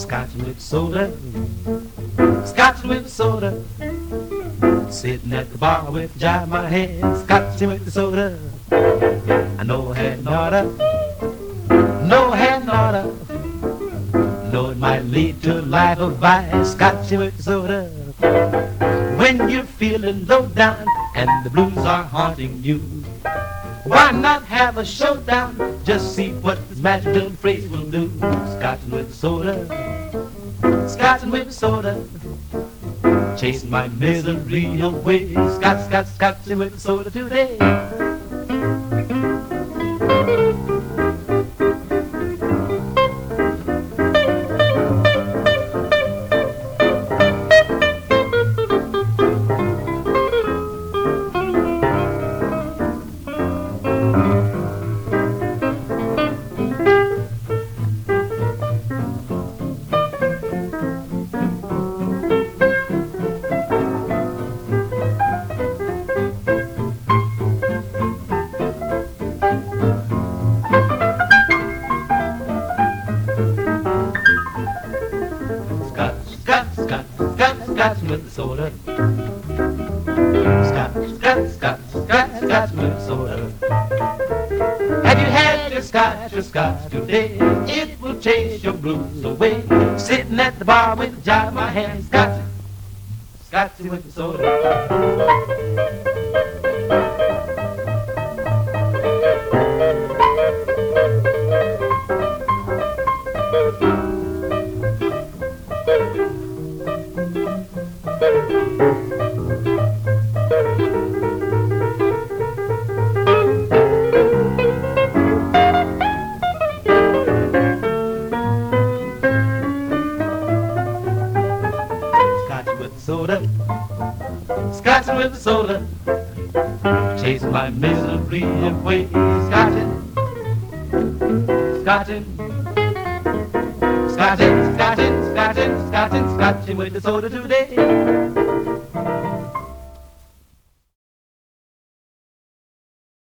Scotch with soda, scotch with soda. Sitting at the bar with jive my hand, scotching with the soda. I know I had nada, no had nada. Know it might lead to a life of vice, scotching with the soda. When you're feeling low down and the blues are haunting you, why not have a showdown? Just see what this magic little phrase will do. Scotching with the soda, scotching with the soda. Chasing my misery away, scotching with the soda today. Scotch with the soda. Scotch with the soda. Have you had your scotch today? It will chase your blues away. Sitting at the bar with a jar in my hand, scotch with the soda. Soda, scotching with the soda, chasing my misery away, scotching, scotching with the soda today.